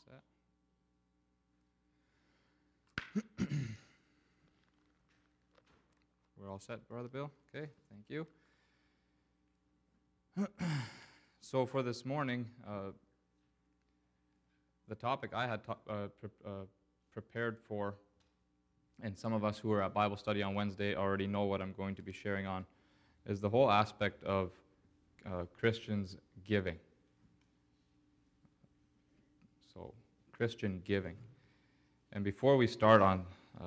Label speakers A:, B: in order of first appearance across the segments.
A: set. We're all set, Brother Bill? Okay, thank you. So for this morning, the topic I had prepared for, and some of us who were at Bible study on Wednesday already know what I'm going to be sharing on, is the whole aspect of Christians giving. So, Christian giving. And before we start on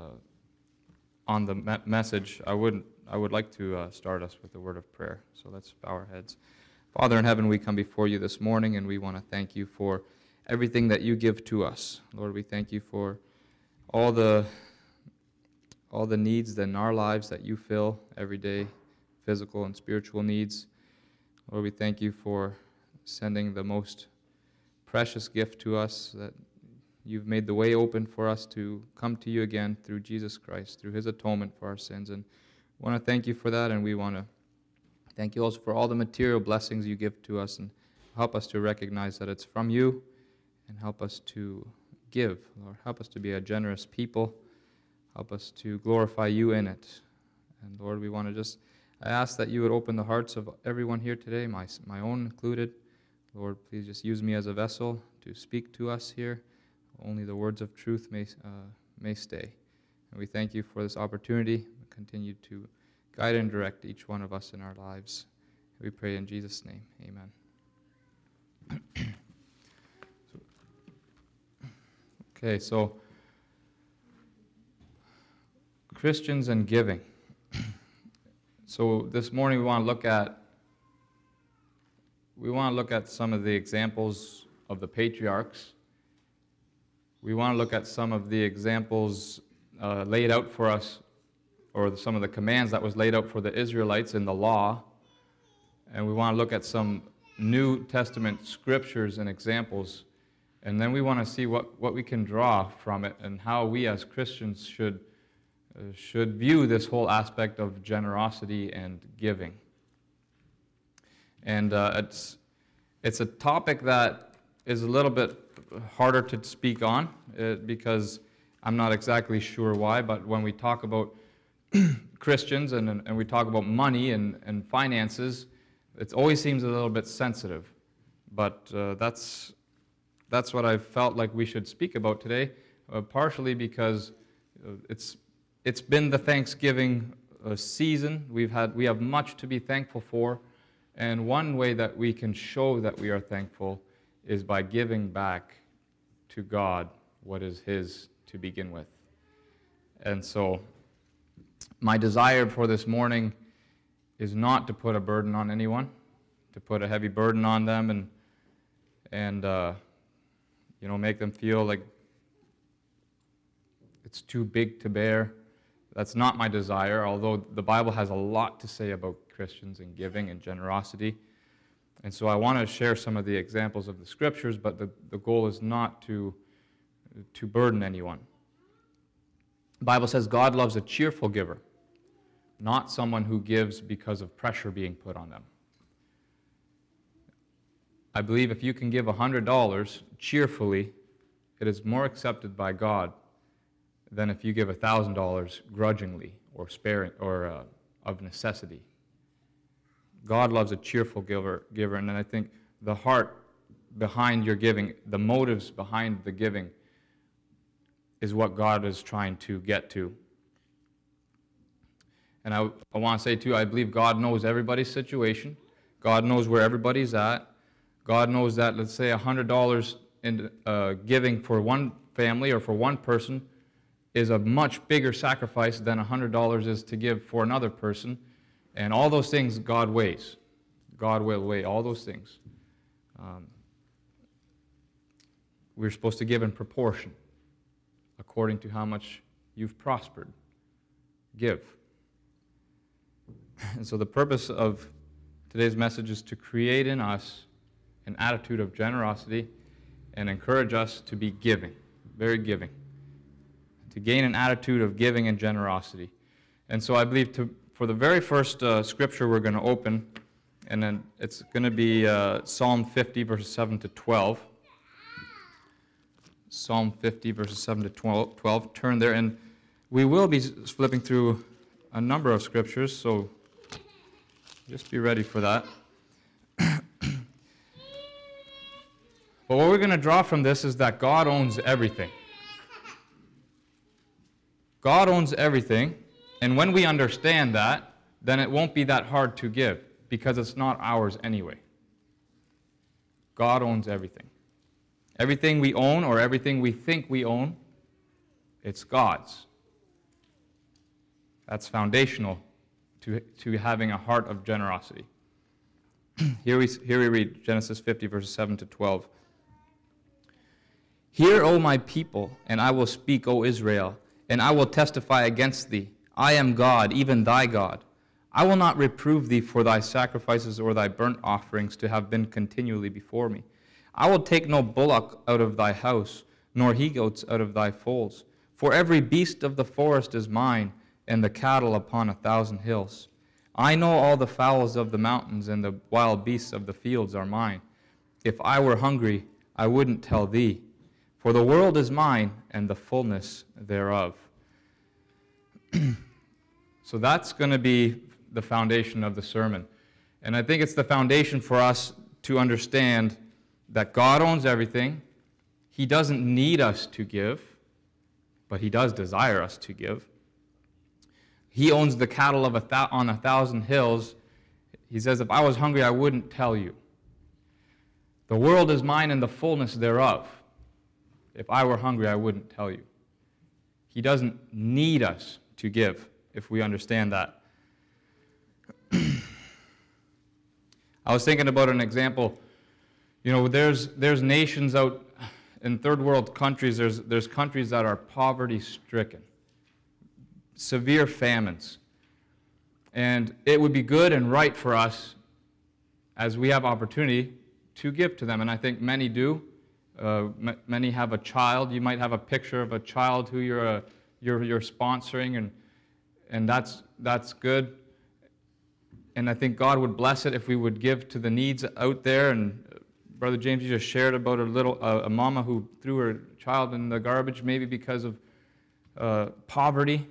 A: the message, I would like to start us with a word of prayer. So let's bow our heads. Father in heaven, we come before you this morning, and we want to thank you for everything that you give to us. Lord, we thank you for all the needs in our lives that you fill every day, physical and spiritual needs. Lord, we thank you for sending the most precious gift to us, that you've made the way open for us to come to you again through Jesus Christ, through his atonement for our sins. And we want to thank you for that, and we want to thank you also for all the material blessings you give to us, and help us to recognize that it's from you, and help us to give. Lord, help us to be a generous people. Help us to glorify you in it. And Lord, we want to I ask that you would open the hearts of everyone here today, my own included. Lord, please just use me as a vessel to speak to us here. Only the words of truth may stay. And we thank you for this opportunity. Continue to guide and direct each one of us in our lives. We pray in Jesus' name. Amen. Okay, so Christians and giving. So this morning we want to look at some of the examples of the patriarchs. We want to look at some of the examples laid out for us, or some of the commands that was laid out for the Israelites in the law. And we want to look at some New Testament scriptures and examples. And then we want to see what we can draw from it, and how we as Christians should view this whole aspect of generosity and giving. And it's a topic that is a little bit harder to speak on, because I'm not exactly sure why, but when we talk about Christians and we talk about money and finances, it always seems a little bit sensitive. But that's what I felt like we should speak about today, partially because it's been the Thanksgiving season. We have much to be thankful for, and one way that we can show that we are thankful is by giving back to God what is his to begin with. And so my desire for this morning is not to put a burden on anyone, to put a heavy burden on them and make them feel like it's too big to bear. That's not my desire, although the Bible has a lot to say about Christians and giving and generosity. And so I want to share some of the examples of the scriptures, but the goal is not to burden anyone. The Bible says God loves a cheerful giver, not someone who gives because of pressure being put on them. I believe if you can give $100 cheerfully, it is more accepted by God than if you give $1,000 grudgingly or sparing or of necessity. God loves a cheerful giver, and I think the heart behind your giving, the motives behind the giving, is what God is trying to get to. And I want to say too, I believe God knows everybody's situation. God knows where everybody's at. God knows that, let's say, $100 in giving for one family or for one person is a much bigger sacrifice than $100 is to give for another person. And all those things God weighs. God will weigh all those things. We're supposed to give in proportion, according to how much you've prospered. Give. And so the purpose of today's message is to create in us an attitude of generosity and encourage us to be giving, very giving. To gain an attitude of giving and generosity. And so I believe for the very first scripture we're going to open, and then it's going to be Psalm 50, verses 7 to 12. Psalm 50, verses 7 to 12. Turn there, and we will be flipping through a number of scriptures, so just be ready for that. But what we're going to draw from this is that God owns everything. God owns everything, and when we understand that, then it won't be that hard to give, because it's not ours anyway. God owns everything. Everything we own, or everything we think we own, it's God's. That's foundational to having a heart of generosity. Here we read Genesis 50, verses 7 to 12. Hear, O my people, and I will speak, O Israel, and I will testify against thee. I am God, even thy God. I will not reprove thee for thy sacrifices or thy burnt offerings to have been continually before me. I will take no bullock out of thy house, nor he-goats out of thy folds. For every beast of the forest is mine, and the cattle upon 1,000 hills. I know all the fowls of the mountains, and the wild beasts of the fields are mine. If I were hungry, I wouldn't tell thee. For the world is mine, and the fullness thereof. So that's going to be the foundation of the sermon. And I think it's the foundation for us to understand that God owns everything. He doesn't need us to give, but He does desire us to give. He owns the cattle of on 1,000 hills. He says, if I was hungry, I wouldn't tell you. The world is mine and the fullness thereof. If I were hungry, I wouldn't tell you. He doesn't need us to give, if we understand that. I was thinking about an example. You know, there's nations out in third world countries, there's countries that are poverty-stricken, severe famines. And it would be good and right for us, as we have opportunity, to give to them. And I think many do. Many have a child. You might have a picture of a child who you're sponsoring, and that's good. And I think God would bless it if we would give to the needs out there. And Brother James, you just shared about a mama who threw her child in the garbage, maybe because of poverty.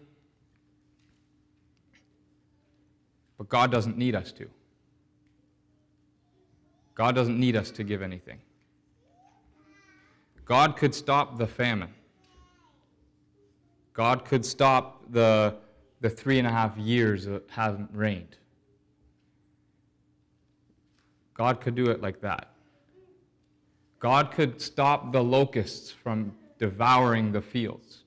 A: But God doesn't need us to. God doesn't need us to give anything. God could stop the famine. God could stop the 3.5 years that haven't rained. God could do it like that. God could stop the locusts from devouring the fields.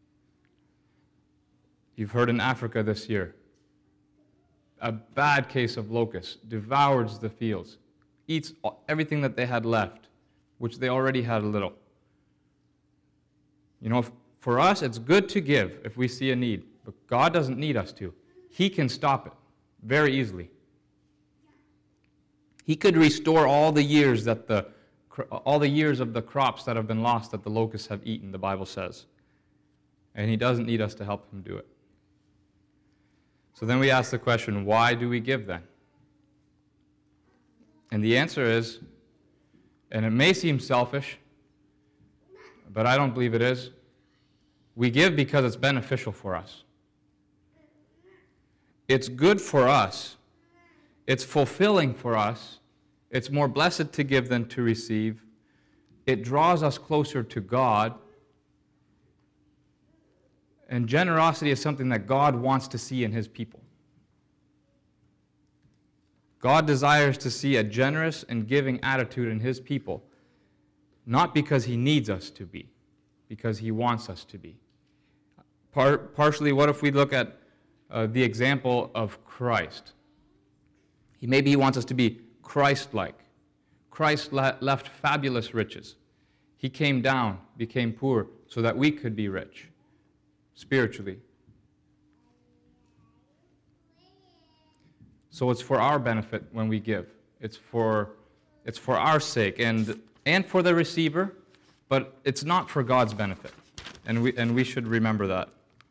A: You've heard in Africa this year, a bad case of locusts devours the fields, eats everything that they had left, which they already had a little. You know, for us, it's good to give if we see a need, but God doesn't need us to. He can stop it very easily. He could restore all the years of the crops that have been lost that the locusts have eaten, the Bible says. And He doesn't need us to help Him do it. So then we ask the question, why do we give then? And the answer is, and it may seem selfish, but I don't believe it is, we give because it's beneficial for us. It's good for us. It's fulfilling for us. It's more blessed to give than to receive. It draws us closer to God. And generosity is something that God wants to see in His people. God desires to see a generous and giving attitude in His people, not because He needs us to be, because He wants us to be. Partially, what if we look at the example of Christ? Maybe He wants us to be Christ-like. Christ left fabulous riches. He came down, became poor, so that we could be rich, spiritually. So it's for our benefit when we give. It's for our sake and for the receiver, but it's not for God's benefit. And we should remember that.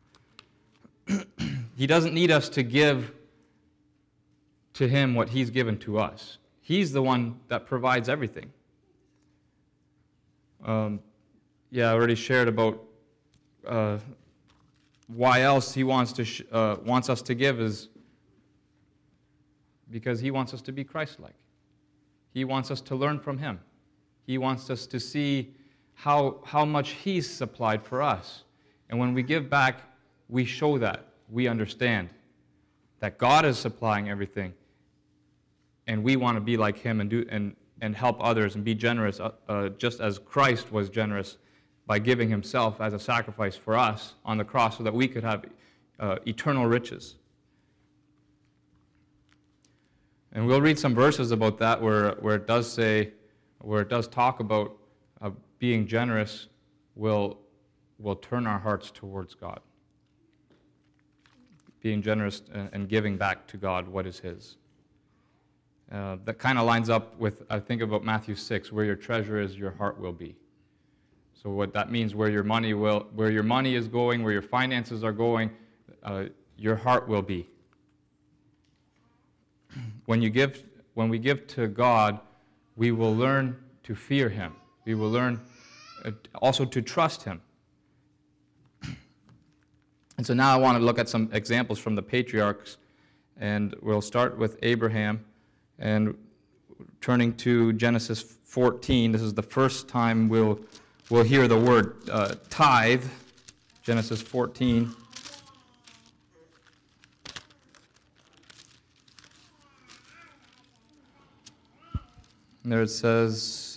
A: He doesn't need us to give to Him what He's given to us. He's the one that provides everything. I already shared about why else he wants us to give is because he wants us to be Christ-like. He wants us to learn from him. He wants us to see how much he's supplied for us. And when we give back, we show that. We understand that God is supplying everything. And we want to be like him and help others and be generous, just as Christ was generous by giving himself as a sacrifice for us on the cross so that we could have eternal riches. And we'll read some verses about that where it does talk about being generous will turn our hearts towards God. Being generous and giving back to God what is his. That kind of lines up with, I think about Matthew 6, where your treasure is, your heart will be. So what that means, where your money is going, where your finances are going, your heart will be. When we give to God, we will learn to fear him. We will learn also to trust him. And so now I want to look at some examples from the patriarchs, and we'll start with Abraham. And turning to Genesis 14, this is the first time we'll hear the word tithe. Genesis 14. And there it says,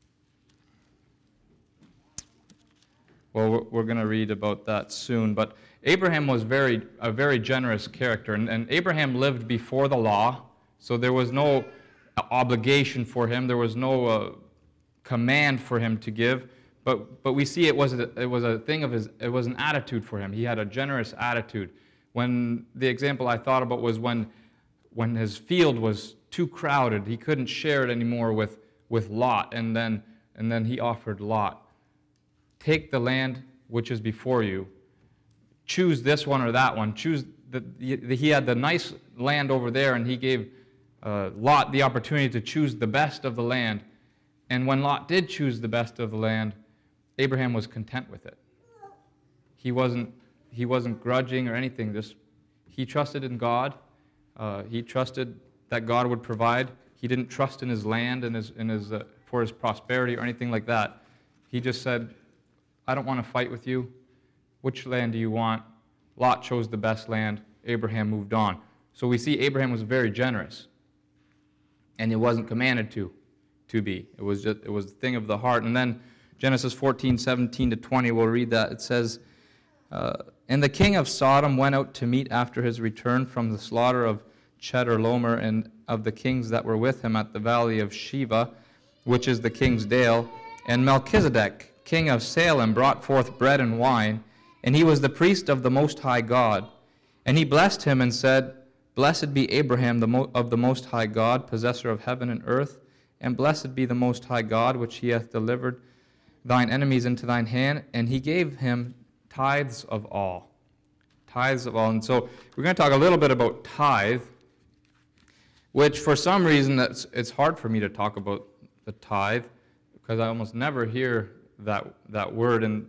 A: well, we're going to read about that soon, but Abraham was a very generous character, and Abraham lived before the law, so there was no obligation for him, there was no command for him to give, but we see it was a thing of it was an attitude for him. He had a generous attitude. When the example I thought about was when his field was too crowded, he couldn't share it anymore with Lot, and then he offered Lot, take the land which is before you, choose this one or that one, he had the nice land over there, and he gave Lot the opportunity to choose the best of the land. And when Lot did choose the best of the land, Abraham was content with it. He wasn't grudging or anything. He trusted in God. He trusted that God would provide. He didn't trust in his land and for his prosperity or anything like that. He just said, I don't want to fight with you. Which land do you want? Lot chose the best land. Abraham moved on. So we see Abraham was very generous. And it wasn't commanded to be. It was a thing of the heart. And then Genesis 14:17-20, we'll read that. It says, and the king of Sodom went out to meet after his return from the slaughter of Chedorlaomer and of the kings that were with him at the valley of Sheba, which is the king's dale. And Melchizedek, king of Salem, brought forth bread and wine, and he was the priest of the Most High God. And he blessed him and said, Blessed be Abraham of the Most High God, possessor of heaven and earth, and blessed be the Most High God, which he hath delivered thine enemies into thine hand. And he gave him tithes of all. Tithes of all. And so we're going to talk a little bit about tithe, which for some reason it's hard for me to talk about the tithe, because I almost never hear that word and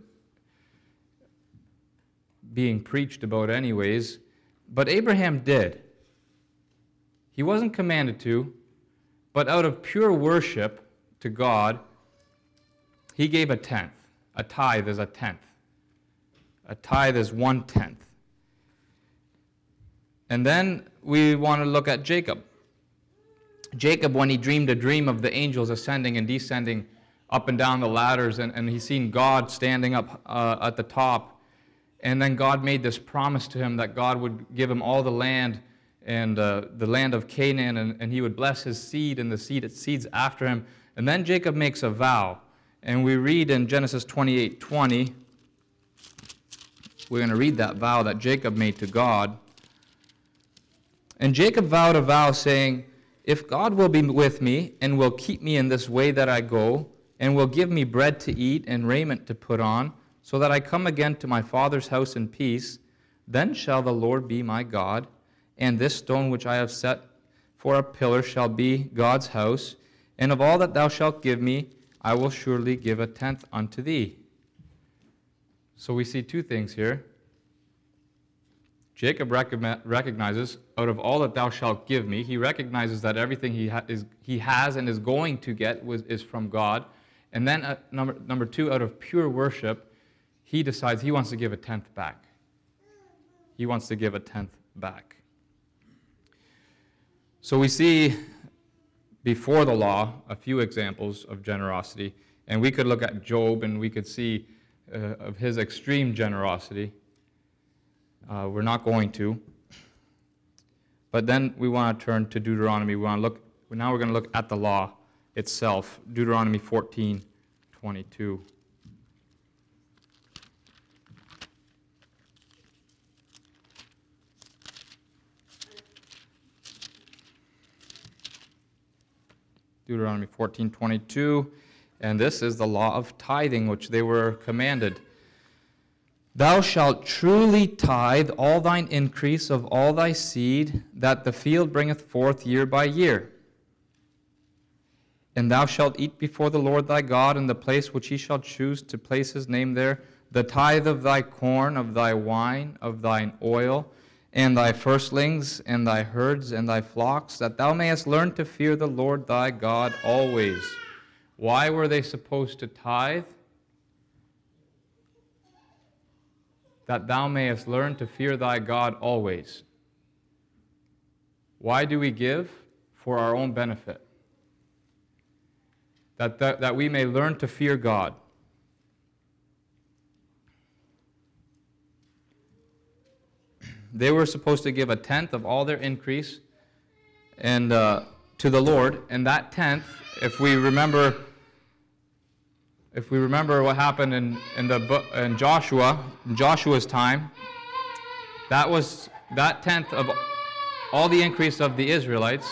A: being preached about anyways. But Abraham did. He wasn't commanded to, but out of pure worship to God, he gave a tenth. A tithe is a tenth. A tithe is 1/10. And then we want to look at Jacob. Jacob, when he dreamed a dream of the angels ascending and descending up and down the ladders, and he seen God standing up at the top, and then God made this promise to him that God would give him all the land, and the land of Canaan, and he would bless his seed and the seeds after him. And then Jacob makes a vow, and we read in Genesis 28:20, we're going to read that vow that Jacob made to God. And Jacob vowed a vow, saying, If God will be with me, and will keep me in this way that I go, and will give me bread to eat and raiment to put on, so that I come again to my father's house in peace, then shall the Lord be my God, and this stone which I have set for a pillar shall be God's house, and of all that thou shalt give me, I will surely give a tenth unto thee. So we see two things here. Jacob recognizes, out of all that thou shalt give me, he recognizes that everything he has and is going to get is from God. And then number two, out of pure worship, he decides he wants to give a tenth back. He wants to give a tenth back. So we see before the law a few examples of generosity. And we could look at Job and we could see of his extreme generosity. We're not going to. But then we want to turn to Deuteronomy. Now we're going to look at the law itself. Deuteronomy 14:22. Deuteronomy 14:22. And this is the law of tithing, which they were commanded. Thou shalt truly tithe all thine increase of all thy seed, that the field bringeth forth year by year. And thou shalt eat before the Lord thy God in the place which he shall choose to place his name there, the tithe of thy corn, of thy wine, of thine oil, and thy firstlings, and thy herds, and thy flocks, that thou mayest learn to fear the Lord thy God always. Why were they supposed to tithe? That thou mayest learn to fear thy God always. Why do we give? For our own benefit. That we may learn to fear God. They were supposed to give a tenth of all their increase and to the Lord, and that tenth, if we remember what happened in Joshua's time, that tenth of all the increase of the Israelites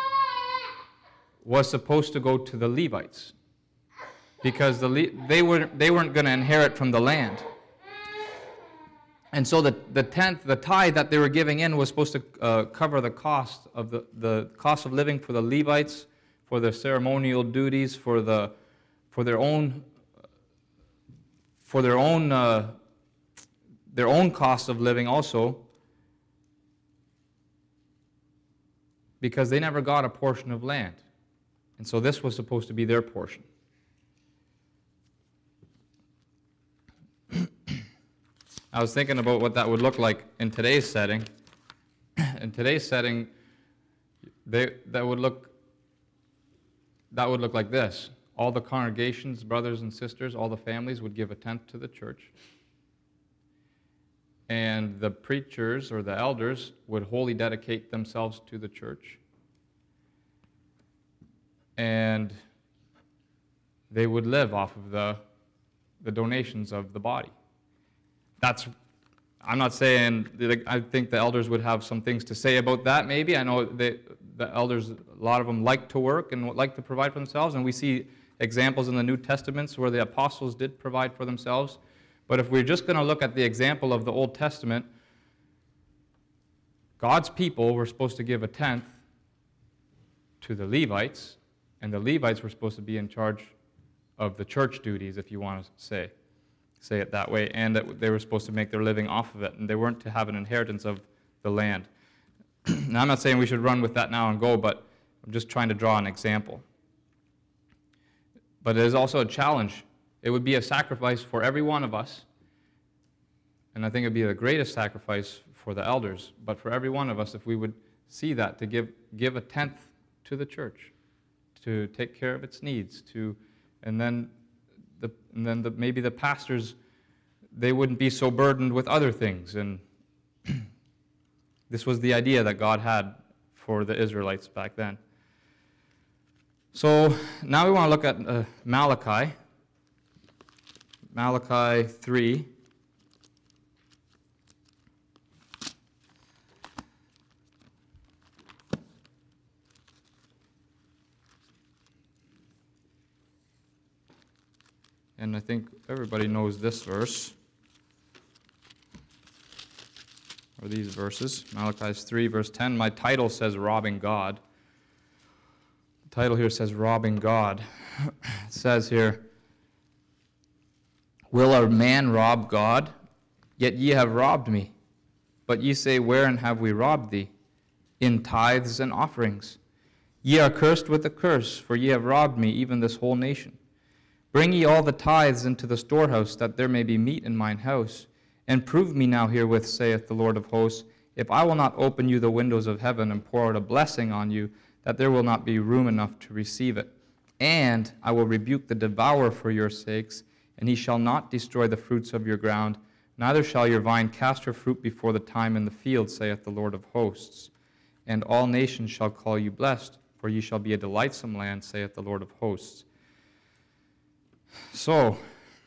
A: was supposed to go to the Levites, because they weren't going to inherit from the land. And so the tenth, the tithe that they were giving in, was supposed to cover the cost of the cost of living for the Levites, for their ceremonial duties, for their own cost of living also, because they never got a portion of land. And so this was supposed to be their portion. I was thinking about what that would look like in today's setting. In today's setting, that would look like this. All the congregations, brothers and sisters, all the families would give a tenth to the church. And the preachers or the elders would wholly dedicate themselves to the church. And they would live off of the donations of the body. I'm not saying, I think the elders would have some things to say about that maybe. I know the elders, a lot of them like to work and like to provide for themselves, and we see examples in the New Testaments where the apostles did provide for themselves. But if we're just going to look at the example of the Old Testament, God's people were supposed to give a tenth to the Levites, and the Levites were supposed to be in charge of the church duties, if you want to say it that way, and that they were supposed to make their living off of it, and they weren't to have an inheritance of the land. Now, I'm not saying we should run with that now and go, but I'm just trying to draw an example. But it is also a challenge. It would be a sacrifice for every one of us, and I think it would be the greatest sacrifice for the elders, but for every one of us, if we would see that, to give a tenth to the church, to take care of its needs, and then maybe the pastors, they wouldn't be so burdened with other things. And this was the idea that God had for the Israelites back then. So now we want to look at Malachi. Malachi 3. And I think everybody knows this verse, or these verses. Malachi 3, verse 10. My title says robbing God. The title here says robbing God. It says here, Will a man rob God? Yet ye have robbed me. But ye say, Wherein have we robbed thee? In tithes and offerings. Ye are cursed with a curse, for ye have robbed me, even this whole nation. Bring ye all the tithes into the storehouse, that there may be meat in mine house. And prove me now herewith, saith the Lord of hosts, if I will not open you the windows of heaven and pour out a blessing on you, that there will not be room enough to receive it. And I will rebuke the devourer for your sakes, and he shall not destroy the fruits of your ground, neither shall your vine cast her fruit before the time in the field, saith the Lord of hosts. And all nations shall call you blessed, for ye shall be a delightsome land, saith the Lord of hosts. So,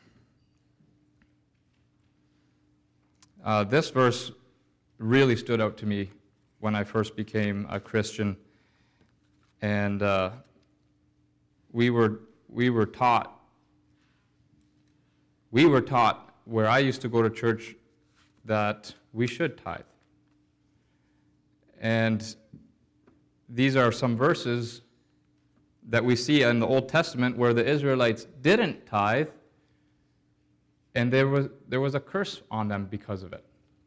A: this verse really stood out to me when I first became a Christian, and we were taught where I used to go to church that we should tithe. And these are some verses that we see in the Old Testament where the Israelites didn't tithe, and there was a curse on them because of it.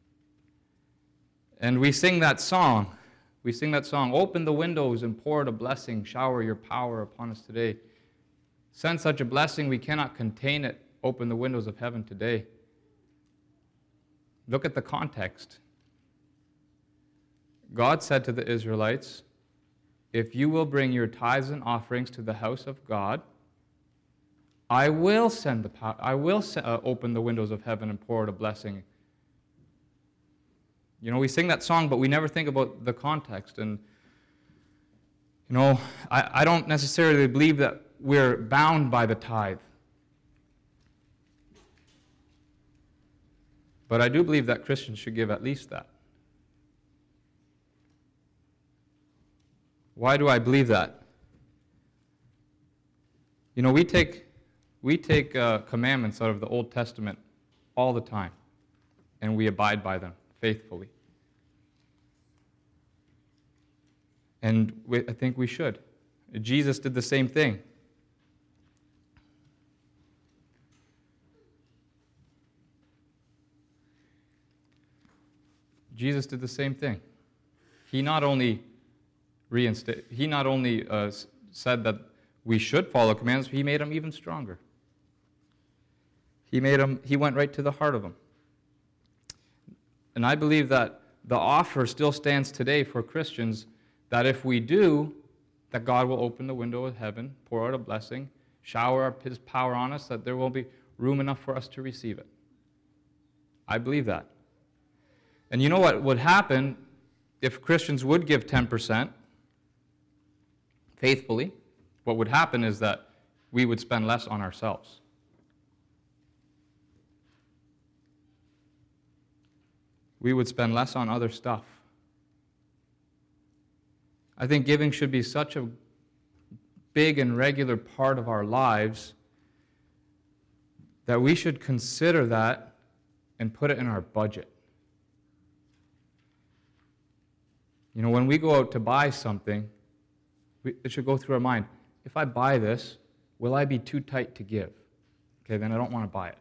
A: And we sing that song. Open the windows and pour out a blessing. Shower your power upon us today. Send such a blessing we cannot contain it. Open the windows of heaven today. Look at the context. God said to the Israelites, if you will bring your tithes and offerings to the house of God, I will open the windows of heaven and pour out a blessing. You know, we sing that song, but we never think about the context. And, you know, I don't necessarily believe that we're bound by the tithe. But I do believe that Christians should give at least that. Why do I believe that? You know, we take commandments out of the Old Testament all the time, and we abide by them faithfully. And I think we should. Jesus did the same thing. Jesus did the same thing. He not only said that we should follow commands, he made them even stronger. He went right to the heart of them. And I believe that the offer still stands today for Christians, that if we do, that God will open the window of heaven, pour out a blessing, shower his power on us, that there will be room enough for us to receive it. I believe that. And you know what would happen if Christians would give 10% faithfully? What would happen is that we would spend less on ourselves. We would spend less on other stuff. I think giving should be such a big and regular part of our lives that we should consider that and put it in our budget. You know, when we go out to buy something, it should go through our mind, if I buy this, will I be too tight to give? Okay, then I don't want to buy it.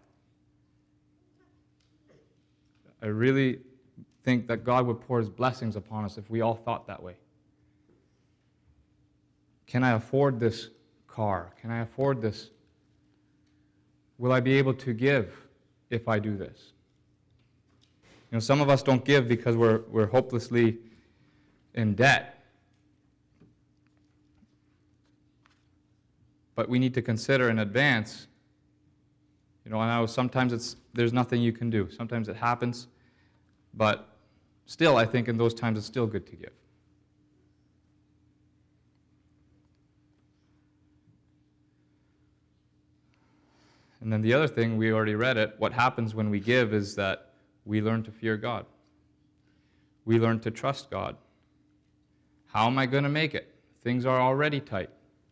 A: I really think that God would pour his blessings upon us if we all thought that way. Can I afford this car? Can I afford this? Will I be able to give if I do this? You know, some of us don't give because we're hopelessly in debt. But we need to consider in advance. You know, I know sometimes there's nothing you can do. Sometimes it happens. But still, I think in those times it's still good to give. And then the other thing, we already read it, what happens when we give is that we learn to fear God. We learn to trust God. How am I going to make it? Things are already tight.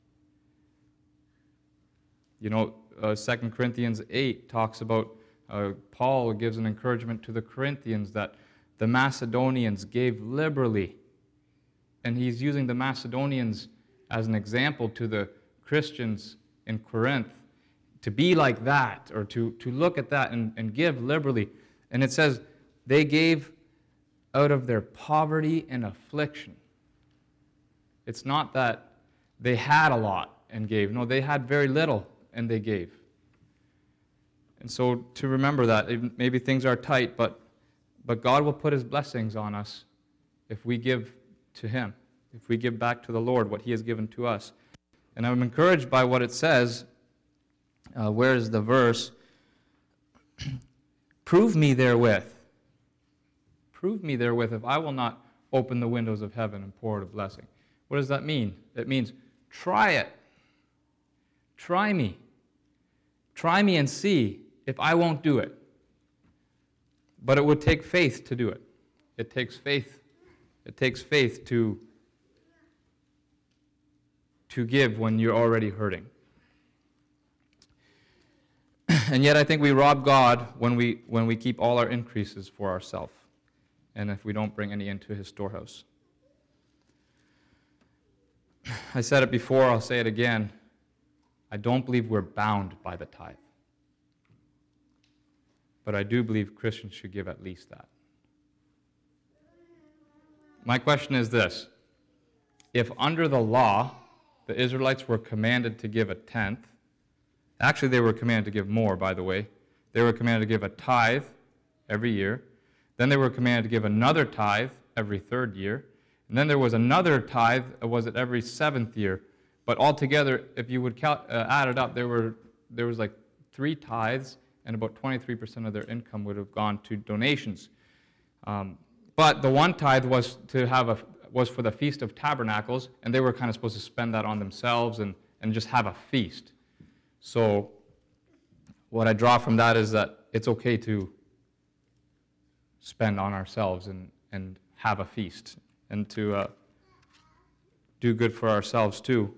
A: You know, 2 Corinthians 8 talks about, Paul gives an encouragement to the Corinthians that the Macedonians gave liberally. And he's using the Macedonians as an example to the Christians in Corinth to be like that, or to look at that and give liberally. And it says they gave out of their poverty and affliction. It's not that they had a lot and gave. No, they had very little and they gave. And so to remember that, maybe things are tight, but God will put His blessings on us if we give to Him, if we give back to the Lord what He has given to us. And I'm encouraged by what it says. Where is the verse? Prove me therewith. Prove me therewith if I will not open the windows of heaven and pour out a blessing. What does that mean? It means try it. Try me. Try me and see if I won't do it. But it would take faith to do it. It takes faith. It takes faith to give when you're already hurting. And yet I think we rob God when we keep all our increases for ourselves, and if we don't bring any into His storehouse. I said it before, I'll say it again. I don't believe we're bound by the tithe. But I do believe Christians should give at least that. My question is this. If under the law, the Israelites were commanded to give a tenth, actually they were commanded to give more, by the way. They were commanded to give a tithe every year. Then they were commanded to give another tithe every third year. And then there was another tithe, was it every seventh year? But altogether, if you would add it up, there was like 3 tithes, and about 23% of their income would have gone to donations. But the one tithe was for the Feast of Tabernacles, and they were kind of supposed to spend that on themselves and just have a feast. So what I draw from that is that it's okay to spend on ourselves and have a feast, and to do good for ourselves too.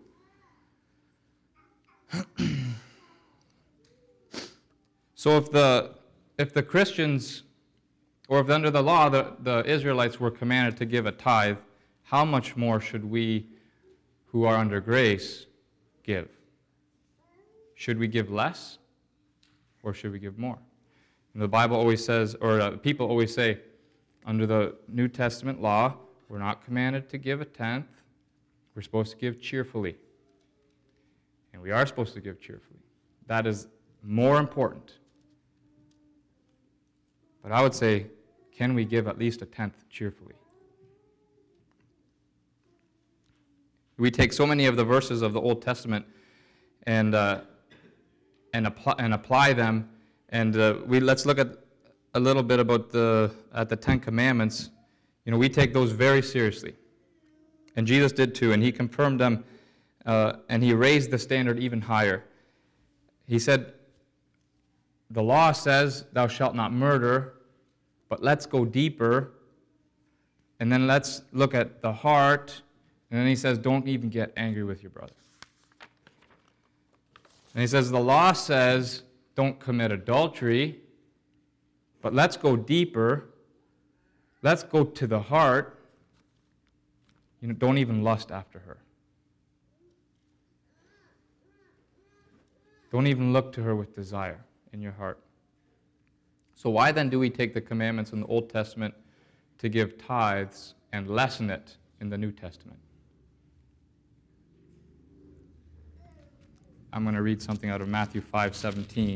A: So if the Christians, or if under the law the Israelites were commanded to give a tithe, how much more should we who are under grace give? Should we give less, or should we give more? And the Bible always says, or people always say, under the New Testament law, we're not commanded to give a tenth. We're supposed to give cheerfully. And we are supposed to give cheerfully. That is more important. But I would say, can we give at least a tenth cheerfully? We take so many of the verses of the Old Testament and apply them, and let's look at a little bit about the 10 Commandments. We take those very seriously, and Jesus did too, and He confirmed them, and He raised the standard even higher. He said, the law says, thou shalt not murder, but let's go deeper, and then let's look at the heart, and then He says, don't even get angry with your brother. And He says, the law says, don't commit adultery, but let's go deeper, let's go to the heart, don't even lust after her. Don't even look to her with desire in your heart. So why then do we take the commandments in the Old Testament to give tithes and lessen it in the New Testament? I'm going to read something out of Matthew 5:17.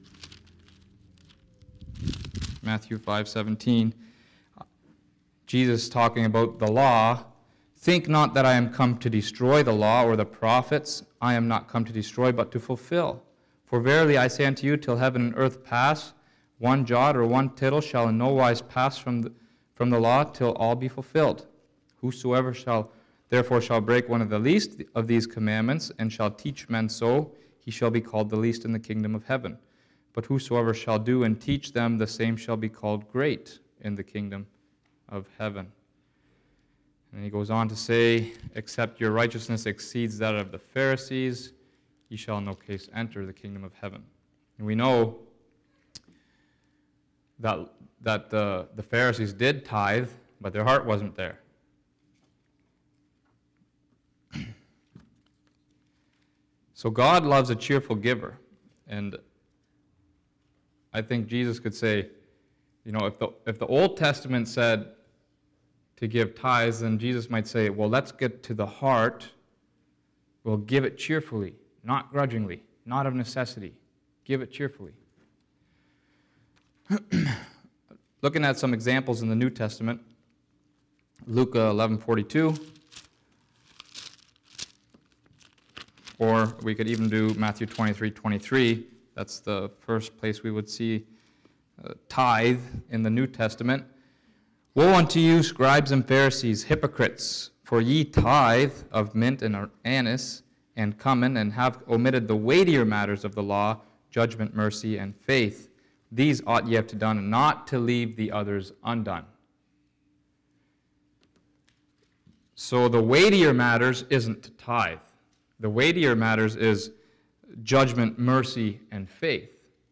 A: Matthew 5:17. Jesus talking about the law. Think not that I am come to destroy the law or the prophets. I am not come to destroy, but to fulfill. For verily I say unto you, till heaven and earth pass, one jot or one tittle shall in no wise pass from the law till all be fulfilled. Whosoever therefore shall break one of the least of these commandments, and shall teach men so, he shall be called the least in the kingdom of heaven. But whosoever shall do and teach them, the same shall be called great in the kingdom of heaven. And he goes on to say, except your righteousness exceeds that of the Pharisees, ye shall in no case enter the kingdom of heaven. And we know that the Pharisees did tithe, but their heart wasn't there. So God loves a cheerful giver. And I think Jesus could say, if the Old Testament said to give tithes, then Jesus might say, well, let's get to the heart. We'll give it cheerfully, not grudgingly, not of necessity. Give it cheerfully. Looking at some examples in the New Testament, Luke 11:42, or we could even do Matthew 23:23. That's the first place we would see tithe in the New Testament. Woe unto you, scribes and Pharisees, hypocrites, for ye tithe of mint and anise and cumin, and have omitted the weightier matters of the law, judgment, mercy, and faith. These ought ye have to done, and not to leave the others undone. So the weightier matters isn't to tithe. The weightier matters is judgment, mercy, and faith.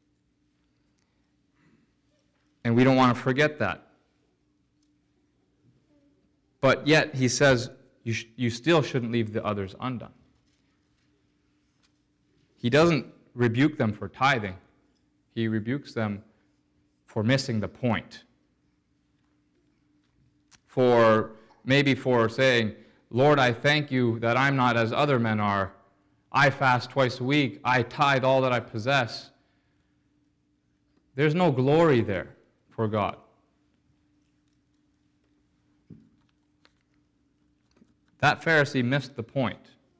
A: And we don't want to forget that. But yet, he says, you still shouldn't leave the others undone. He doesn't rebuke them for tithing. He rebukes them for missing the point. Maybe for saying, Lord, I thank you that I'm not as other men are. I fast twice a week. I tithe all that I possess. There's no glory there for God. That Pharisee missed the point.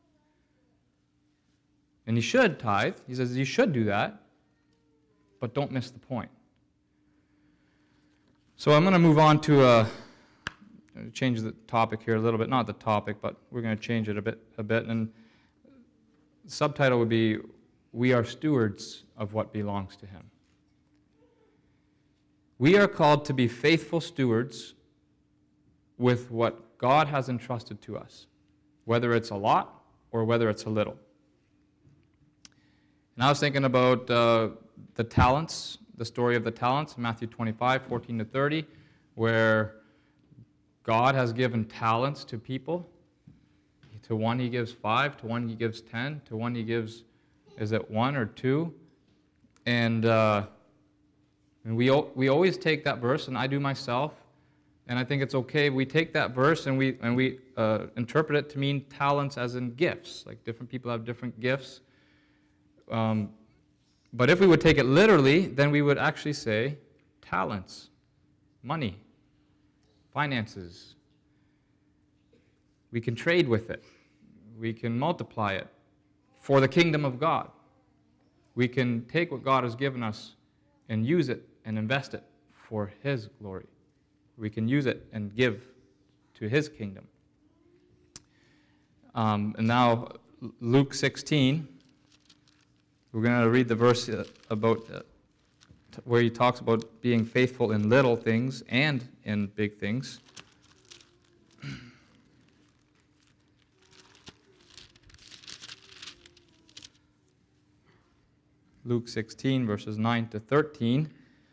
A: And he should tithe. He says you should do that, but don't miss the point. So I'm going to move on to change the topic here a little bit. Not the topic, but we're going to change it a bit. And the subtitle would be, We Are Stewards of What Belongs to Him. We are called to be faithful stewards with what God has entrusted to us, whether it's a lot or whether it's a little. And I was thinking about the talents, the story of the talents, Matthew 25:14-30, where God has given talents to people. To one he gives 5, to one he gives 10, to one he gives, is it 1 or 2? And we always take that verse, and I do myself, and I think it's okay. We take that verse and we interpret it to mean talents as in gifts. Like different people have different gifts. But if we would take it literally, then we would actually say talents, money, finances. We can trade with it. We can multiply it for the kingdom of God. We can take what God has given us and use it and invest it for His glory. We can use it and give to His kingdom. And now, Luke 16, we're going to read the verse about where he talks about being faithful in little things and in big things. Luke 16, verses 9-13.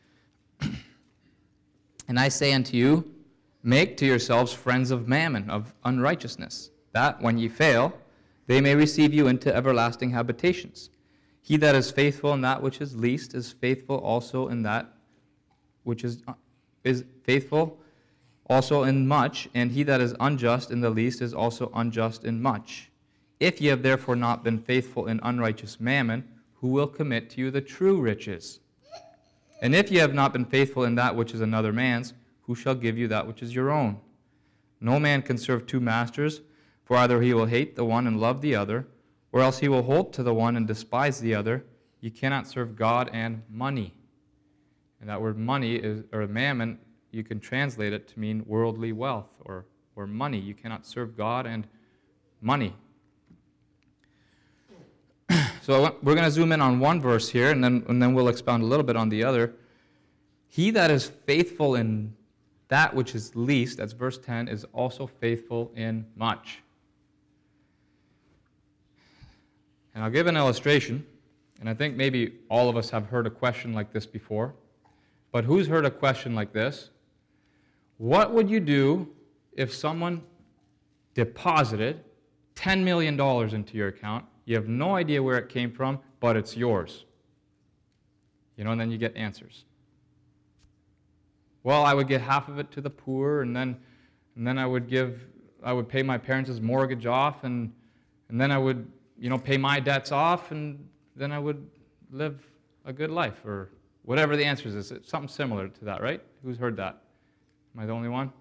A: And I say unto you, make to yourselves friends of mammon, of unrighteousness, that when ye fail, they may receive you into everlasting habitations. He that is faithful in that which is least is faithful also in that which is faithful also in much, and he that is unjust in the least is also unjust in much. If ye have therefore not been faithful in unrighteous mammon, who will commit to you the true riches? And if ye have not been faithful in that which is another man's, who shall give you that which is your own? No man can serve two masters, for either he will hate the one and love the other, or else he will hold to the one and despise the other. You cannot serve God and money. And that word money, or mammon, you can translate it to mean worldly wealth or money. You cannot serve God and money. So we're going to zoom in on one verse here, and then we'll expound a little bit on the other. He that is faithful in that which is least, that's verse 10, is also faithful in much. And I'll give an illustration, and I think maybe all of us have heard a question like this before. But who's heard a question like this? What would you do if someone deposited $10 million into your account? You have no idea where it came from, but it's yours. And then you get answers. Well, I would give half of it to the poor, and then I would pay my parents' mortgage off, and then I would, pay my debts off, and then I would live a good life, or whatever the answer is. It's something similar to that, right? Who's heard that? Am I the only one?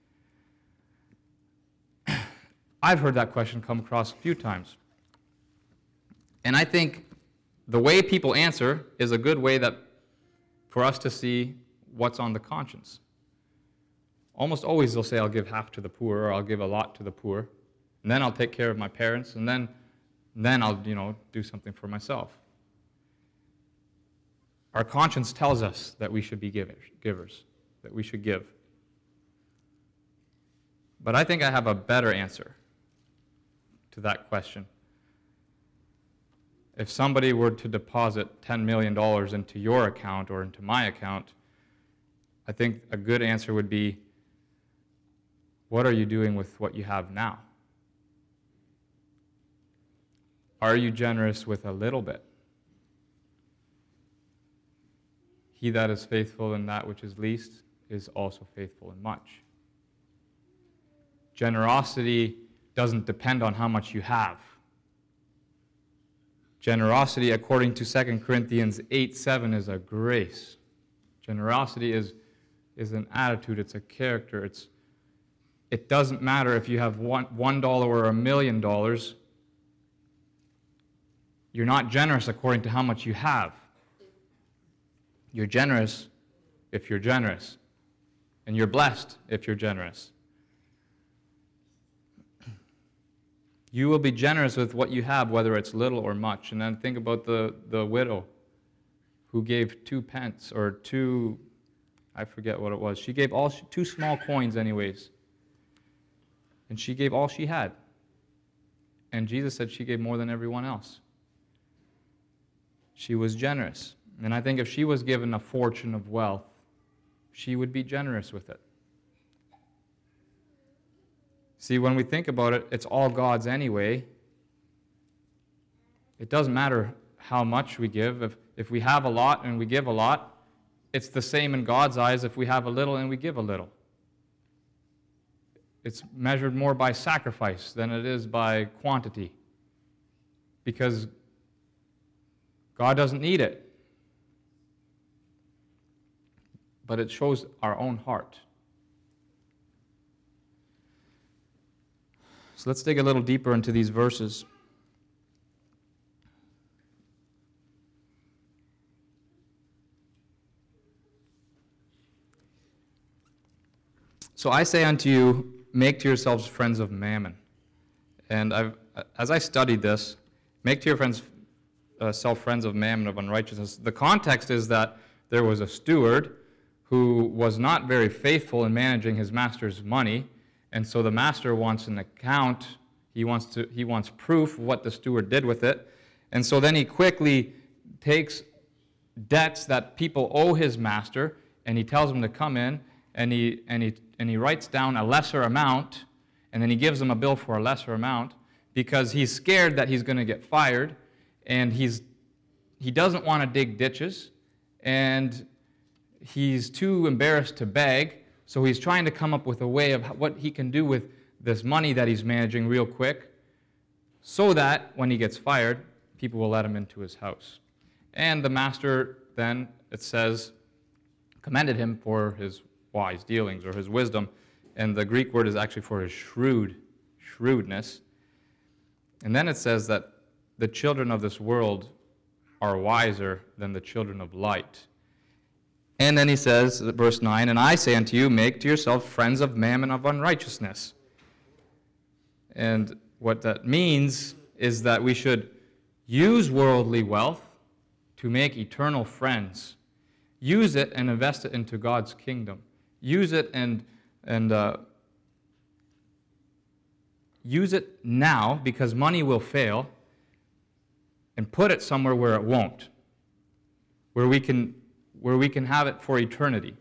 A: I've heard that question come across a few times. And I think the way people answer is a good way for us to see what's on the conscience. Almost always they'll say, I'll give half to the poor, or I'll give a lot to the poor, and then I'll take care of my parents, and then I'll, do something for myself. Our conscience tells us that we should be givers, that we should give. But I think I have a better answer to that question. If somebody were to deposit $10 million into your account or into my account, I think a good answer would be, what are you doing with what you have now? Are you generous with a little bit? He that is faithful in that which is least is also faithful in much. Generosity doesn't depend on how much you have. Generosity, according to 2 Corinthians 8:7, is a grace. Generosity is an attitude, it's a character. It doesn't matter if you have $1 or $1 million. You're not generous according to how much you have. You're generous if you're generous. And you're blessed if you're generous. You will be generous with what you have, whether it's little or much. And then think about the widow who gave 2 pence or 2, I forget what it was. She gave 2 small coins anyways. And she gave all she had. And Jesus said she gave more than everyone else. She was generous. And I think if she was given a fortune of wealth, she would be generous with it. See, when we think about it, it's all God's anyway. It doesn't matter how much we give. If we have a lot and we give a lot, it's the same in God's eyes if we have a little and we give a little. It's measured more by sacrifice than it is by quantity. Because God doesn't need it. But it shows our own heart. So let's dig a little deeper into these verses. So I say unto you, make to yourselves friends of mammon. And as I studied this, make to yourself friends of mammon, of unrighteousness. The context is that there was a steward who was not very faithful in managing his master's money. And so the master wants an account. He wants proof of what the steward did with it. And so then he quickly takes debts that people owe his master, and he tells them to come in, and he writes down a lesser amount, and then he gives them a bill for a lesser amount because he's scared that he's going to get fired, and he doesn't want to dig ditches, and he's too embarrassed to beg. So he's trying to come up with a way of what he can do with this money that he's managing real quick so that when he gets fired, people will let him into his house. And the master then, it says, commended him for his wise dealings or his wisdom. And the Greek word is actually for his shrewdness. And then it says that the children of this world are wiser than the children of light. And then he says, verse 9, and I say unto you, make to yourself friends of mammon of unrighteousness. And what that means is that we should use worldly wealth to make eternal friends. Use it and invest it into God's kingdom. Use it and use it now because money will fail, and put it somewhere where it won't, where we can have it for eternity.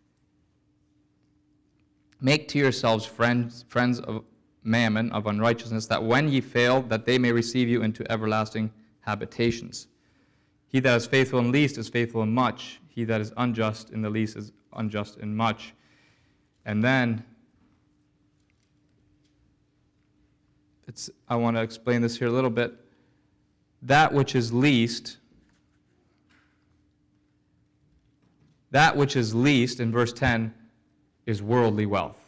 A: Make to yourselves friends of mammon, of unrighteousness, that when ye fail, that they may receive you into everlasting habitations. He that is faithful in least is faithful in much. He that is unjust in the least is unjust in much. And then, I want to explain this here a little bit. That which is least in verse 10 is worldly wealth.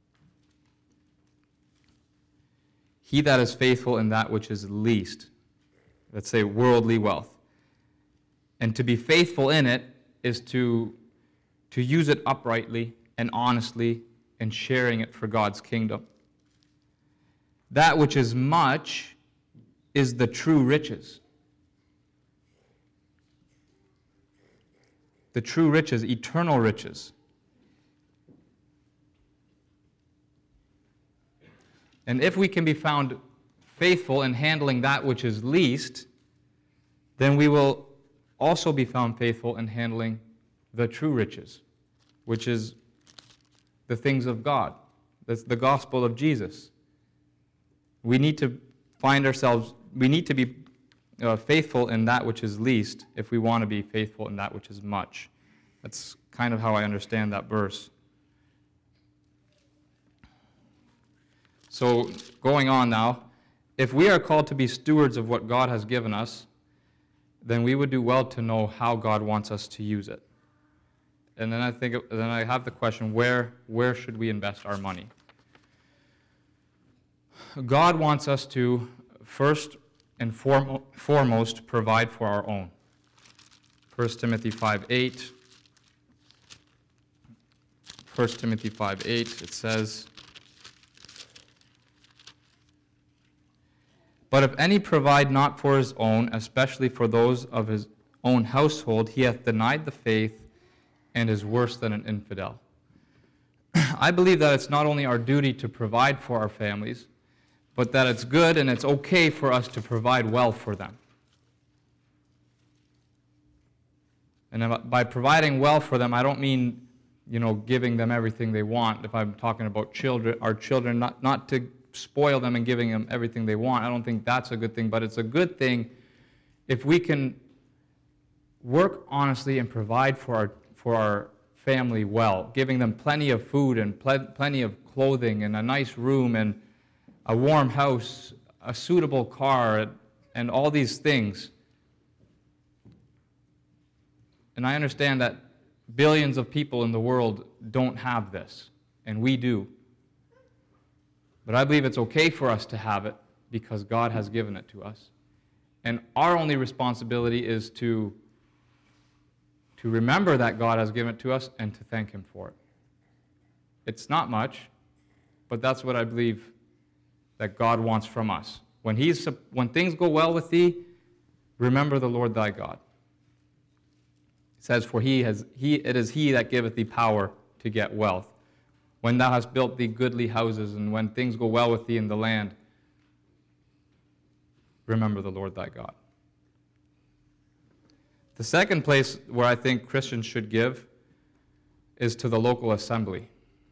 A: He that is faithful in that which is least, let's say worldly wealth. And to be faithful in it is to use it uprightly and honestly and sharing it for God's kingdom. That which is much is the true riches. The true riches, eternal riches. And if we can be found faithful in handling that which is least, then we will also be found faithful in handling the true riches, which is the things of God. That's the gospel of Jesus. We need to be faithful in that which is least if we want to be faithful in that which is much. That's kind of how I understand that verse. So, going on now, if we are called to be stewards of what God has given us, then we would do well to know how God wants us to use it. And then I have the question, where should we invest our money? God wants us to first and foremost provide for our own. 1 Timothy 5:8. 1 Timothy 5:8, it says, "But if any provide not for his own, especially for those of his own household, he hath denied the faith and is worse than an infidel." I believe that it's not only our duty to provide for our families, but that it's good and it's okay for us to provide well for them. And by providing well for them, I don't mean, giving them everything they want. If I'm talking about our children, not to spoil them and giving them everything they want. I don't think that's a good thing, but it's a good thing if we can work honestly and provide for our family well, giving them plenty of food and plenty of clothing and a nice room and a warm house, a suitable car, and all these things. And I understand that billions of people in the world don't have this, and we do. But I believe it's okay for us to have it because God has given it to us. And our only responsibility is to remember that God has given it to us and to thank Him for it. It's not much, but that's what I believe that God wants from us. When things go well with thee, remember the Lord thy God. It says, "For it is He that giveth thee power to get wealth. When thou hast built thee goodly houses, and when things go well with thee in the land, remember the Lord thy God." The second place where I think Christians should give is to the local assembly.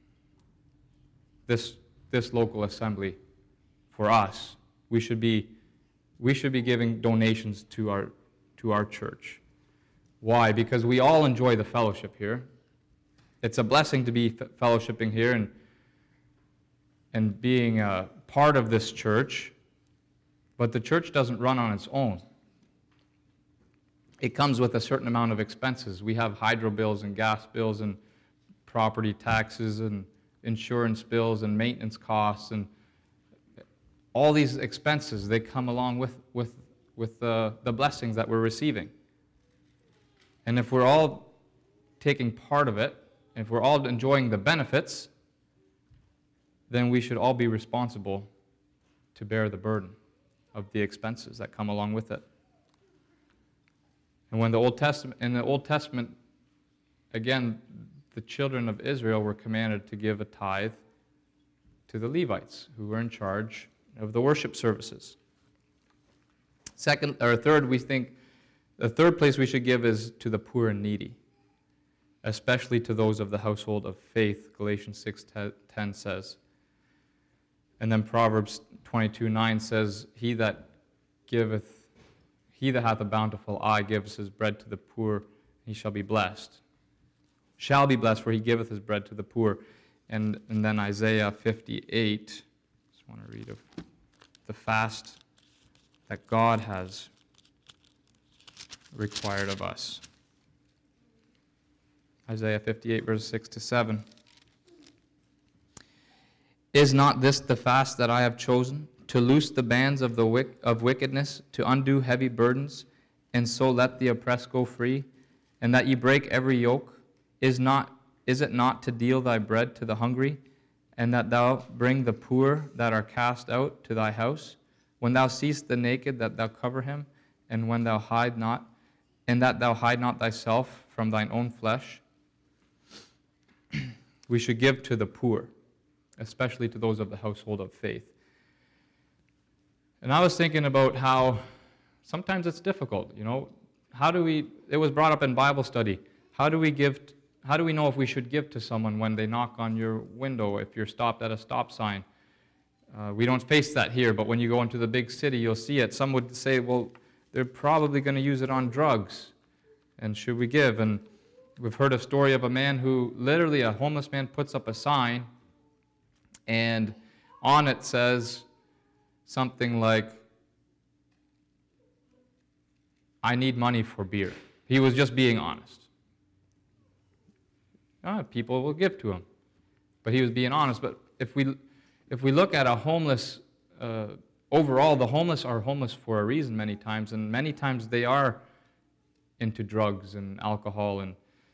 A: This local assembly, for us, we should be giving donations to our church. Why? Because we all enjoy the fellowship here. It's a blessing to be fellowshipping here and being a part of this church, but the church doesn't run on its own. It comes with a certain amount of expenses. We have hydro bills and gas bills and property taxes and insurance bills and maintenance costs and all these expenses. They come along with the blessings that we're receiving. And if we're all taking part of it, if we're all enjoying the benefits, then we should all be responsible to bear the burden of the expenses that come along with it. And when in the Old Testament, again, the children of Israel were commanded to give a tithe to the Levites, who were in charge of the worship services. Third, we think the third place we should give is to the poor and needy, especially to those of the household of faith, Galatians 6:10 says. And then Proverbs 22:9 says, He He that hath a bountiful eye gives his bread to the poor, he shall be blessed. Shall be blessed, for he giveth his bread to the poor. And then Isaiah 58, just want to read of the fast that God has required of us. Isaiah 58, verses 6 to 7. Is not this the fast that I have chosen, to loose the bands of wickedness, to undo heavy burdens, and so let the oppressed go free, and that ye break every yoke? Is it not to deal thy bread to the hungry, and that thou bring the poor that are cast out to thy house? When thou seest the naked, that thou cover him, and when thou hide not, and that thou hide not thyself from thine own flesh? We should give to the poor, especially to those of the household of faith. And I was thinking about how sometimes it's difficult, it was brought up in Bible study. How do we know if we should give to someone when they knock on your window, if you're stopped at a stop sign? We don't face that here, but when you go into the big city, you'll see it. Some would say, well, they're probably going to use it on drugs, and should we give? And we've heard a story of a man who, literally a homeless man, puts up a sign, and on it says something like, I need money for beer. He was just being honest. People will give to him. But he was being honest. But if we look at a homeless, overall, the homeless are homeless for a reason many times, and many times they are into drugs and alcohol,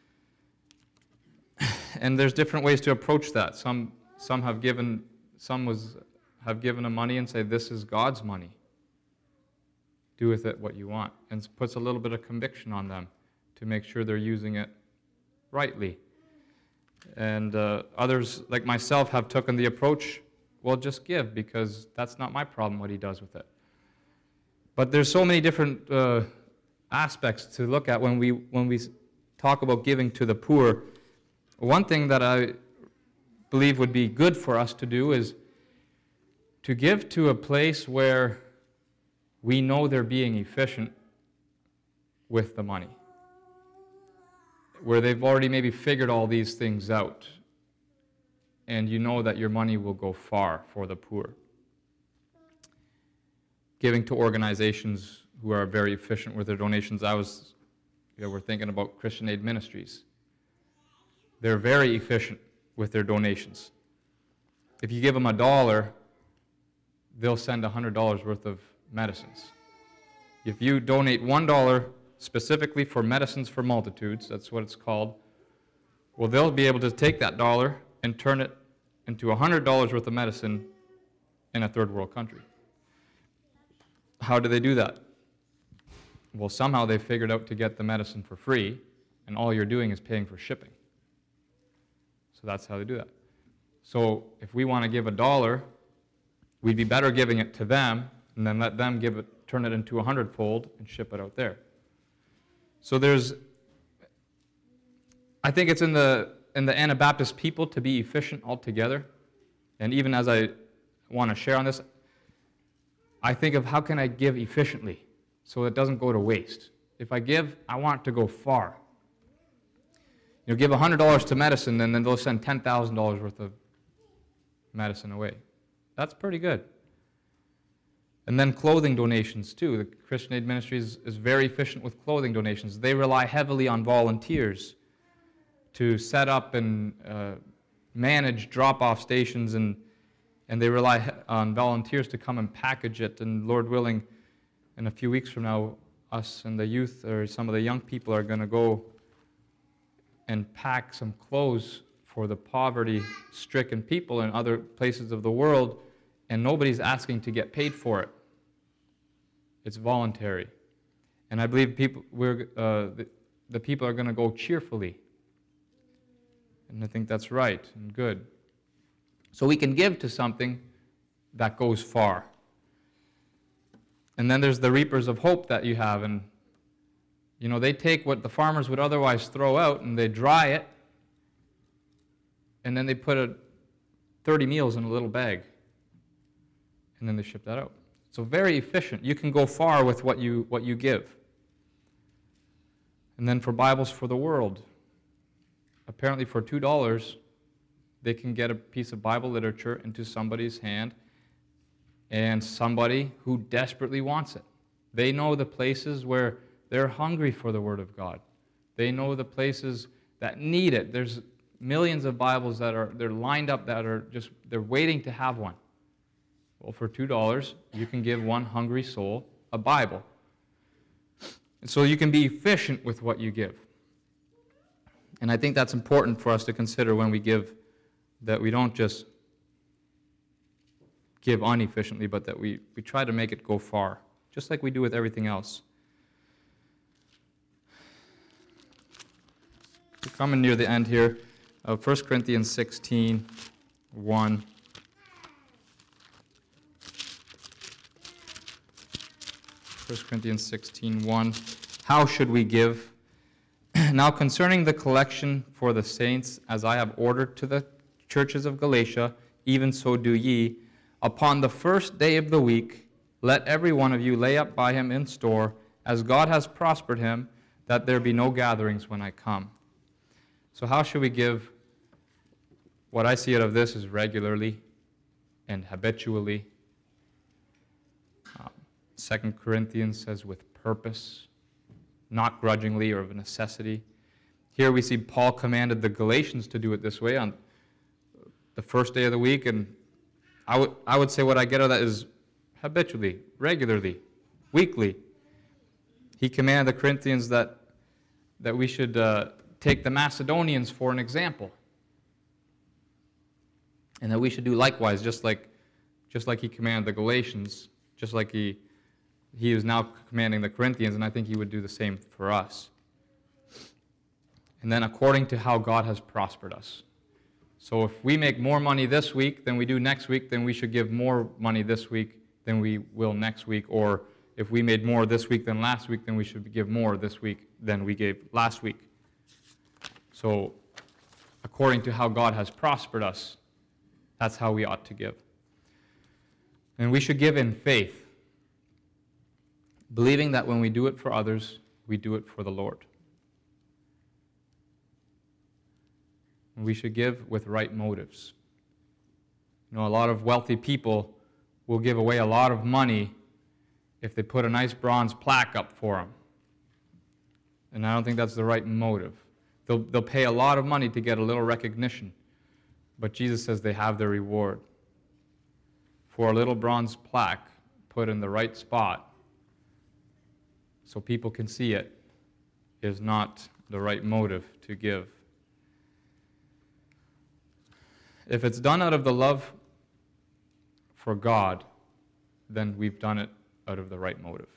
A: and there's different ways to approach that. Some have given them money and say, this is God's money. Do with it what you want. And it puts a little bit of conviction on them to make sure they're using it rightly. And others, like myself, have taken the approach, well, just give, because that's not my problem what he does with it. But there's so many different aspects to look at when we talk about giving to the poor. One thing that I believe would be good for us to do is to give to a place where we know they're being efficient with the money, where they've already maybe figured all these things out, and you know that your money will go far for the poor. Giving to organizations who are very efficient with their donations. We're thinking about Christian Aid Ministries. They're very efficient with their donations. If you give them $1, they'll send $100 worth of medicines. If you donate $1 specifically for Medicines for Multitudes, that's what it's called, well, they'll be able to take that dollar and turn it into $100 worth of medicine in a third world country. How do they do that? Well, somehow they figured out to get the medicine for free, and all you're doing is paying for shipping. So that's how they do that. So if we want to give $1, we'd be better giving it to them, and then let them turn it into 100-fold and ship it out there. So I think it's in the Anabaptist people to be efficient altogether. And even as I want to share on this, I think of how can I give efficiently so it doesn't go to waste. If I give, I want it to go far. Give $100 to medicine, and then they'll send $10,000 worth of medicine away. That's pretty good. And then clothing donations, too. The Christian Aid Ministry is very efficient with clothing donations. They rely heavily on volunteers to set up and manage drop-off stations, and they rely on volunteers to come and package it. And Lord willing, in a few weeks from now, us and the youth or some of the young people are going to go and pack some clothes for the poverty-stricken people in other places of the world, and nobody's asking to get paid for it. It's voluntary. And I believe the people are going to go cheerfully. And I think that's right and good. So we can give to something that goes far. And then there's the reapers of hope that you have, and they take what the farmers would otherwise throw out and they dry it, and then they put 30 meals in a little bag, and then they ship that out. So very efficient. You can go far with what you give. And then for Bibles for the World, apparently for $2, they can get a piece of Bible literature into somebody's hand, and somebody who desperately wants it. They know the places where they're hungry for the Word of God. They know the places that need it. There's millions of Bibles they're lined up they're waiting to have one. Well, for $2, you can give one hungry soul a Bible. And so you can be efficient with what you give. And I think that's important for us to consider when we give, that we don't just give inefficiently, but that we try to make it go far, just like we do with everything else. We're coming near the end here of 1 Corinthians 16, 1. First Corinthians 16, 1. How should we give? Now concerning the collection for the saints, as I have ordered to the churches of Galatia, even so do ye. Upon the first day of the week, let every one of you lay up by him in store, as God has prospered him, that there be no gatherings when I come. So how should we give? What I see out of this is regularly and habitually. 2 Corinthians says with purpose, not grudgingly or of necessity. Here we see Paul commanded the Galatians to do it this way on the first day of the week, and I would say what I get out of that is habitually, regularly, weekly. He commanded the Corinthians that we should take the Macedonians for an example, and that we should do likewise, just like he commanded the Galatians, just like he is now commanding the Corinthians, and I think he would do the same for us. And then according to how God has prospered us. So if we make more money this week than we do next week, then we should give more money this week than we will next week. Or if we made more this week than last week, then we should give more this week than we gave last week. So according to how God has prospered us, that's how we ought to give. And we should give in faith, believing that when we do it for others, we do it for the Lord. And we should give with right motives. You know, a lot of wealthy people will give away a lot of money if they put a nice bronze plaque up for them. And I don't think that's the right motive. They'll pay a lot of money to get a little recognition. But Jesus says they have their reward. For a little bronze plaque put in the right spot so people can see it is not the right motive to give. If it's done out of the love for God, then we've done it out of the right motive.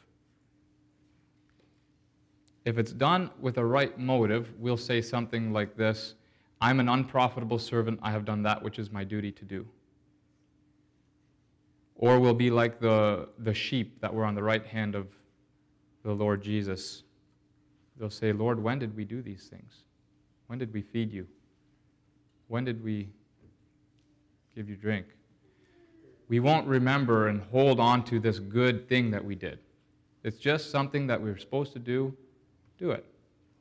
A: If it's done with a right motive, we'll say something like this: I'm an unprofitable servant, I have done that which is my duty to do. Or we'll be like the sheep that were on the right hand of the Lord Jesus. They'll say, Lord, when did we do these things? When did we feed you? When did we give you drink? We won't remember and hold on to this good thing that we did. It's just something that we were supposed to do. Do it.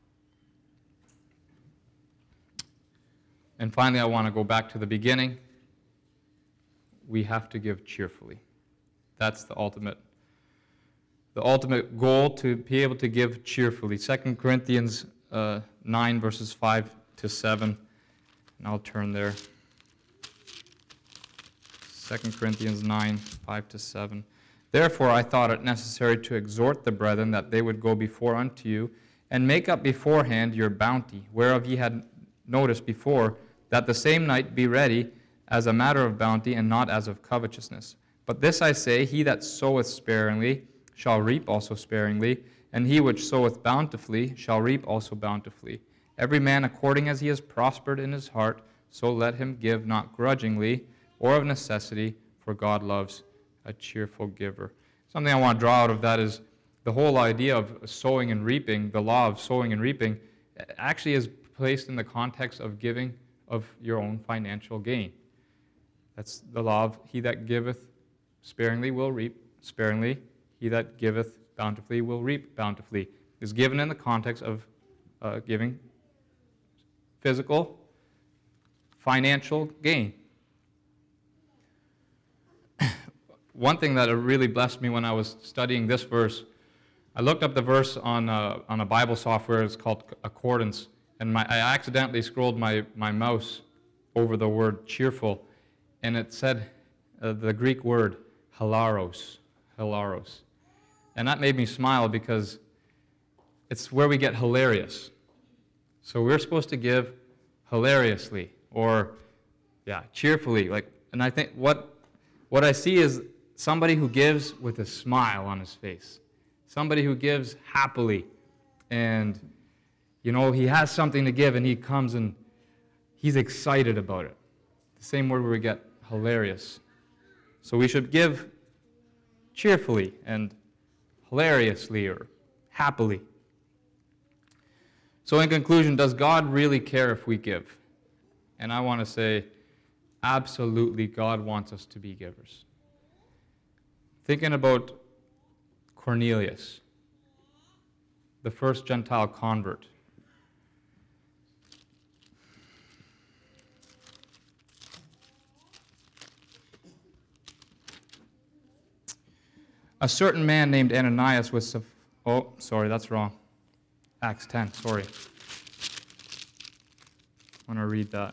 A: And finally, I want to go back to the beginning. We have to give cheerfully. That's the ultimate goal, to be able to give cheerfully. 2 Corinthians 9, verses 5 to 7. And I'll turn there. 2 Corinthians 9, 5 to 7. Therefore I thought it necessary to exhort the brethren that they would go before unto you, and make up beforehand your bounty, whereof ye had noticed before, that the same night be ready as a matter of bounty, and not as of covetousness. But this I say, he that soweth sparingly shall reap also sparingly, and he which soweth bountifully shall reap also bountifully. Every man according as he has prospered in his heart, so let him give, not grudgingly, or of necessity, for God loves a cheerful giver. Something I want to draw out of that is the whole idea of sowing and reaping, the law of sowing and reaping, actually is placed in the context of giving of your own financial gain. That's the law of he that giveth sparingly will reap sparingly, he that giveth bountifully will reap bountifully. Is given in the context of giving physical, financial gain. One thing that really blessed me when I was studying this verse, I looked up the verse on a Bible software. It's called Accordance, and I accidentally scrolled my mouse over the word cheerful, and it said the Greek word hilaros. And that made me smile because it's where we get hilarious. So we're supposed to give hilariously or cheerfully. And I think what I see is somebody who gives with a smile on his face. Somebody who gives happily. And he has something to give and he comes and he's excited about it. The same word where we get hilarious. So we should give cheerfully and hilariously or happily. So in conclusion, does God really care if we give? And I want to say, absolutely, God wants us to be givers. Thinking about Cornelius, the first Gentile convert. A certain man named Ananias was... Oh, sorry, that's wrong. Acts 10, sorry. I want to read that.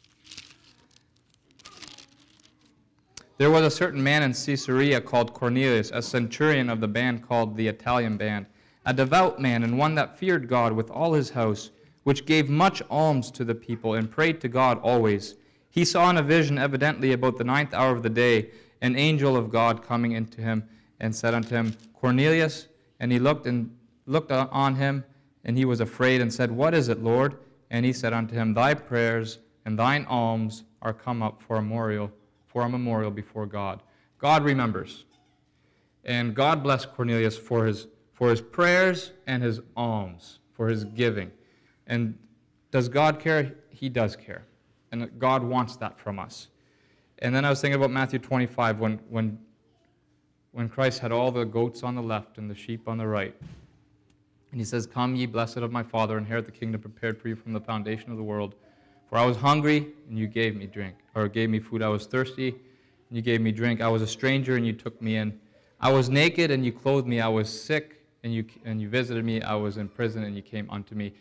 A: There was a certain man in Caesarea called Cornelius, a centurion of the band called the Italian band, a devout man and one that feared God with all his house, which gave much alms to the people and prayed to God always. He saw in a vision, evidently about the 9th hour of the day, an angel of God coming into him and said unto him, Cornelius. And he looked on him, and he was afraid and said, What is it, Lord? And he said unto him, Thy prayers and thine alms are come up for a memorial before God. God remembers. And God blessed Cornelius for his prayers and his alms, for his giving. And does God care? He does care. And God wants that from us. And then I was thinking about Matthew 25, when Christ had all the goats on the left and the sheep on the right. And he says, Come, ye blessed of my Father, inherit the kingdom prepared for you from the foundation of the world. For I was hungry, and you gave me drink, or gave me food. I was thirsty, and you gave me drink. I was a stranger, and you took me in. I was naked, and you clothed me. I was sick, and you visited me. I was in prison, and you came unto me.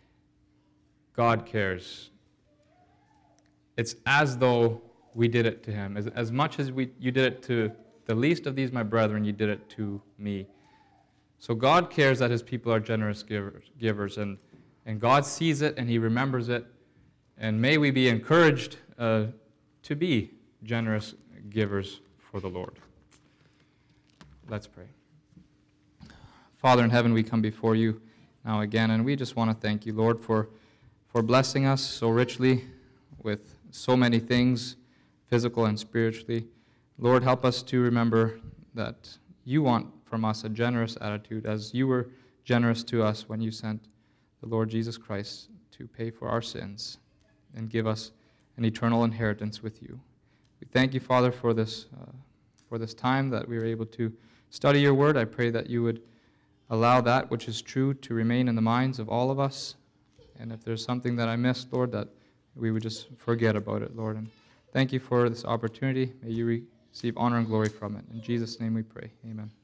A: God cares. It's as though we did it to him. As much as you did it to the least of these, my brethren, you did it to me. So God cares that his people are generous givers, and God sees it, and he remembers it. And may we be encouraged to be generous givers for the Lord. Let's pray. Father in heaven, we come before you now again, and we just want to thank you, Lord, for blessing us so richly with so many things, physical and spiritually. Lord, help us to remember that you want from us a generous attitude, as you were generous to us when you sent the Lord Jesus Christ to pay for our sins and give us an eternal inheritance with you. We thank you, Father, for this time that we were able to study your word. I pray that you would allow that which is true to remain in the minds of all of us. And if there's something that I missed, Lord, that we would just forget about it, Lord. And thank you for this opportunity. May you receive honor and glory from it. In Jesus' name we pray. Amen.